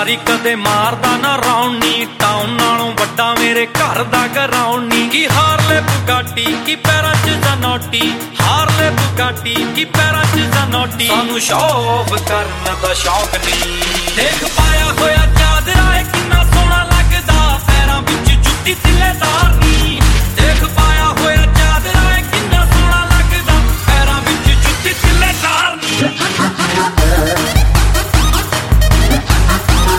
ਕਦੇ ਮਾਰਦਾ ਨਾ ਰਾਉਂਡ ਨੀ, ਟਾਊਨ ਨਾਲੋਂ ਵੱਡਾ ਮੇਰੇ ਘਰ ਦਾ ਗਰਾਉਂਡ ਨੀ। ਕੀ ਹਾਰਲੇ ਬੁਗਾਟੀ ਕੀ ਪੈਰਾਂ 'ਚ ਜ਼ਨੋਟੀ, ਹਾਰਲੇ ਬੁਗਾਟੀ ਕੀ ਪੈਰਾਂ 'ਚ ਜ਼ਨੋਟੀ। ਸਾਨੂੰ ਸ਼ੌਕ ਕਰਨ ਦਾ ਸ਼ੌਕ ਨਹੀਂ, ਦੇਖ ਪਾਇਆ ਹੋਇਆ